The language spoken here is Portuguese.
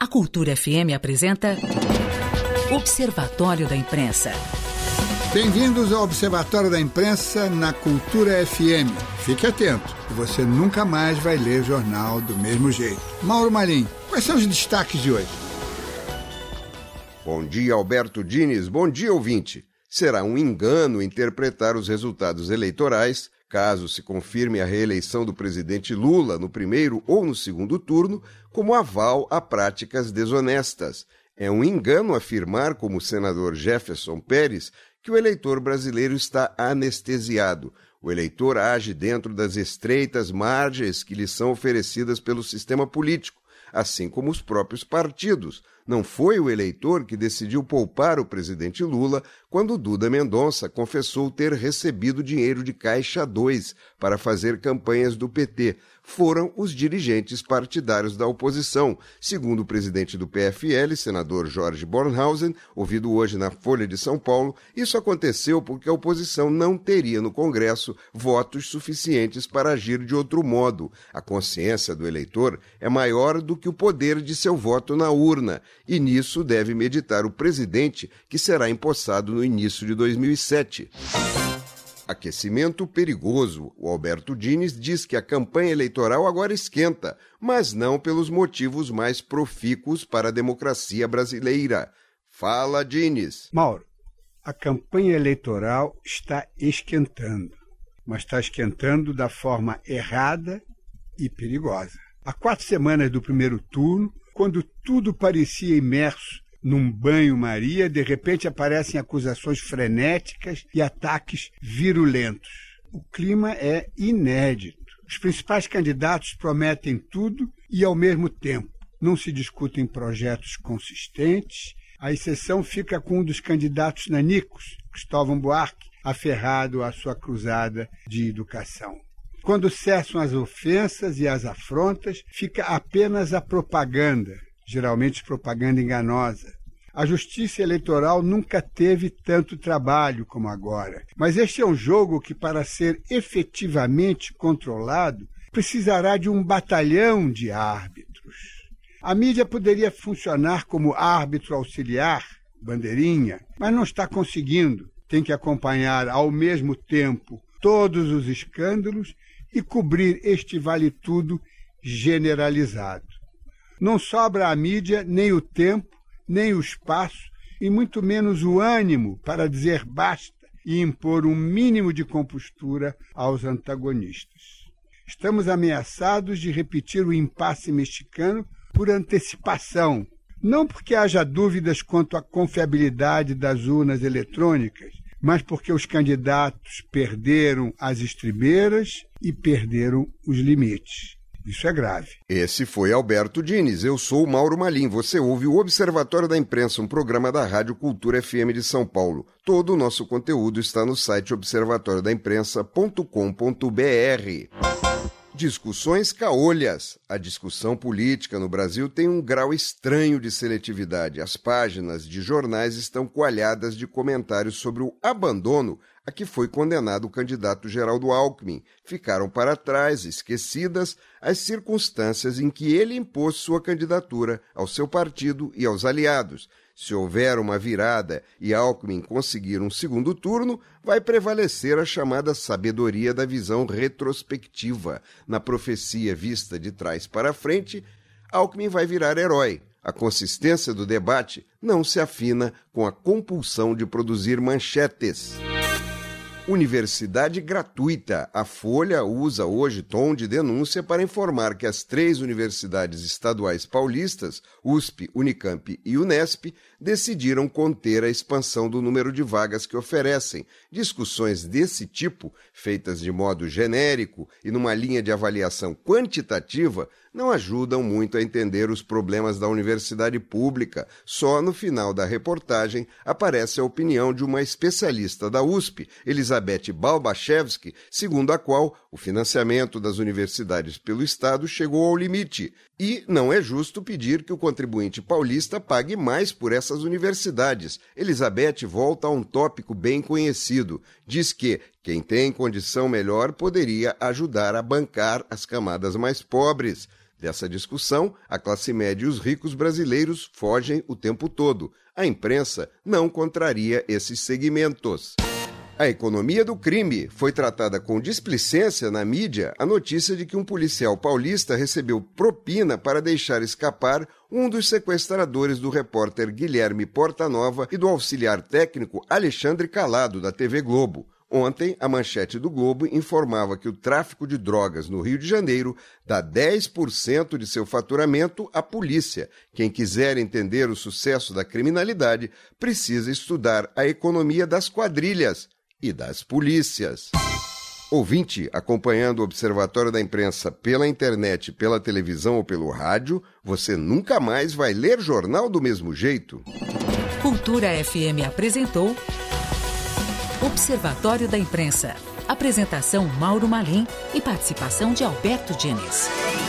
A Cultura FM apresenta Observatório da Imprensa. Bem-vindos ao Observatório da Imprensa na Cultura FM. Fique atento, que você nunca mais vai ler jornal do mesmo jeito. Mauro Malim, quais são os destaques de hoje? Bom dia, Alberto Diniz. Bom dia, ouvinte. Será um engano interpretar os resultados eleitorais, caso se confirme a reeleição do presidente Lula no primeiro ou no segundo turno, como aval a práticas desonestas. É um engano afirmar, como o senador Jefferson Pérez, que o eleitor brasileiro está anestesiado. O eleitor age dentro das estreitas margens que lhe são oferecidas pelo sistema político, assim como os próprios partidos. Não foi o eleitor que decidiu poupar o presidente Lula quando Duda Mendonça confessou ter recebido dinheiro de Caixa 2 para fazer campanhas do PT. Foram os dirigentes partidários da oposição. Segundo o presidente do PFL, senador Jorge Bornhausen, ouvido hoje na Folha de São Paulo, isso aconteceu porque a oposição não teria no Congresso votos suficientes para agir de outro modo. A consciência do eleitor é maior do que o poder de seu voto na urna, e nisso deve meditar o presidente, que será empossado no início de 2007. Aquecimento perigoso. O Alberto Diniz diz que a campanha eleitoral agora esquenta, mas não pelos motivos mais profícuos para a democracia brasileira. Fala, Diniz. Mauro, a campanha eleitoral está esquentando, mas está esquentando da forma errada e perigosa. Há 4 semanas do primeiro turno, quando tudo parecia imerso num banho-maria, de repente aparecem acusações frenéticas e ataques virulentos. O clima é inédito. Os principais candidatos prometem tudo e, ao mesmo tempo, não se discutem projetos consistentes. A exceção fica com um dos candidatos nanicos, Cristóvão Buarque, aferrado à sua cruzada de educação. Quando cessam as ofensas e as afrontas, fica apenas a propaganda, geralmente propaganda enganosa. A justiça eleitoral nunca teve tanto trabalho como agora. Mas este é um jogo que, para ser efetivamente controlado, precisará de um batalhão de árbitros. A mídia poderia funcionar como árbitro auxiliar, bandeirinha, mas não está conseguindo. Tem que acompanhar ao mesmo tempo todos os escândalos e cobrir este vale-tudo generalizado. Não sobra à mídia nem o tempo, nem o espaço, e muito menos o ânimo para dizer basta e impor um mínimo de compostura aos antagonistas. Estamos ameaçados de repetir o impasse mexicano por antecipação, não porque haja dúvidas quanto à confiabilidade das urnas eletrônicas, mas porque os candidatos perderam as estribeiras e perderam os limites. Isso é grave. Esse foi Alberto Diniz. Eu sou o Mauro Malim. Você ouve o Observatório da Imprensa, um programa da Rádio Cultura FM de São Paulo. Todo o nosso conteúdo está no site observatoriodaimprensa.com.br. Discussões caolhas. A discussão política no Brasil tem um grau estranho de seletividade. As páginas de jornais estão coalhadas de comentários sobre o abandono a que foi condenado o candidato Geraldo Alckmin. Ficaram para trás, esquecidas, as circunstâncias em que ele impôs sua candidatura ao seu partido e aos aliados. Se houver uma virada e Alckmin conseguir um segundo turno, vai prevalecer a chamada sabedoria da visão retrospectiva. Na profecia vista de trás para frente, Alckmin vai virar herói. A consistência do debate não se afina com a compulsão de produzir manchetes. Universidade gratuita. A Folha usa hoje tom de denúncia para informar que as 3 universidades estaduais paulistas, USP, Unicamp e Unesp, decidiram conter a expansão do número de vagas que oferecem. Discussões desse tipo, feitas de modo genérico e numa linha de avaliação quantitativa, não ajudam muito a entender os problemas da universidade pública. Só no final da reportagem aparece a opinião de uma especialista da USP, Elizabeth Balbachevski, segundo a qual o financiamento das universidades pelo Estado chegou ao limite. E não é justo pedir que o contribuinte paulista pague mais por essas universidades. Elizabeth volta a um tópico bem conhecido. Diz que quem tem condição melhor poderia ajudar a bancar as camadas mais pobres. Dessa discussão, a classe média e os ricos brasileiros fogem o tempo todo. A imprensa não contraria esses segmentos. A economia do crime. Foi tratada com displicência na mídia a notícia de que um policial paulista recebeu propina para deixar escapar um dos sequestradores do repórter Guilherme Portanova e do auxiliar técnico Alexandre Calado, da TV Globo. Ontem, a manchete do Globo informava que o tráfico de drogas no Rio de Janeiro dá 10% de seu faturamento à polícia. Quem quiser entender o sucesso da criminalidade precisa estudar a economia das quadrilhas e das polícias. Ouvinte, acompanhando o Observatório da Imprensa pela internet, pela televisão ou pelo rádio, você nunca mais vai ler jornal do mesmo jeito. Cultura FM apresentou Observatório da Imprensa. Apresentação Mauro Malim e participação de Alberto Diniz.